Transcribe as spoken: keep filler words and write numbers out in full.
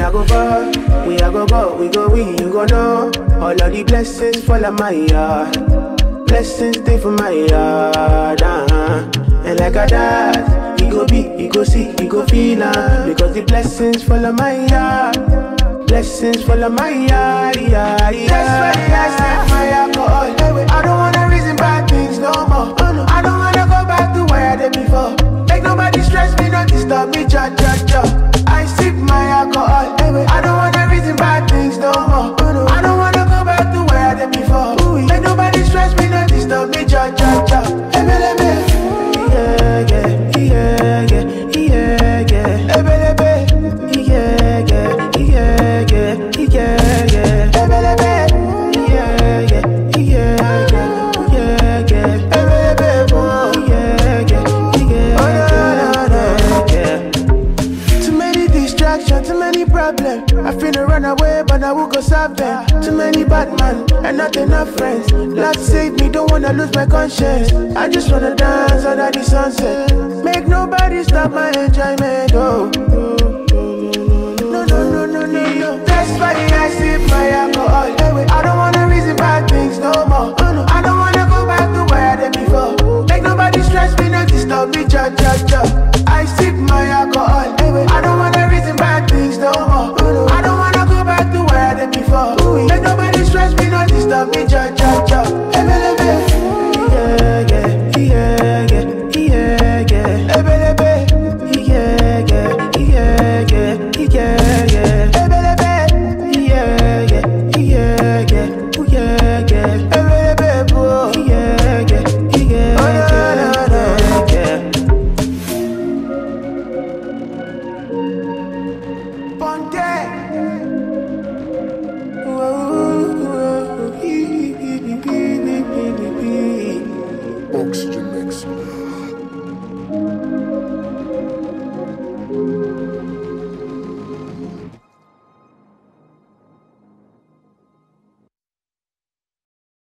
I go far, we I go go, we go we, you go know. All of the blessings fall on my yard. Blessings stay for my yard, uh-huh. And like I died, he go be, he go see, he go feel uh, because the blessings fall on my yard. Blessings fall on my yard, yeah, yeah. That's why I sip my alcohol. I don't wanna reason bad things no more. Oh, no. I don't wanna go back to where I did before. Make nobody stress me, not disturb me, cha cha cha. I sip my alcohol. I don't wanna reason bad things no more. Oh, no. I don't wanna go back to where I did before. Ooh, make nobody stress me, not disturb me, cha cha cha. Yeah, yeah, yeah, yeah, yeah, yeah. Yeah, yeah, yeah, yeah, yeah, yeah. Too many problems. I finna run away, but I will go solve them. Too many bad men and not enough friends. Lord save me, don't wanna lose my conscience. I just wanna dance under the sunset. Make nobody stop my enjoyment. Oh, no, no, no, no, no, no. That's why I sip my alcohol. I don't wanna reason bad things no more. I don't wanna go back to where I did before. Make nobody stress me, not disturb me, cha cha cha.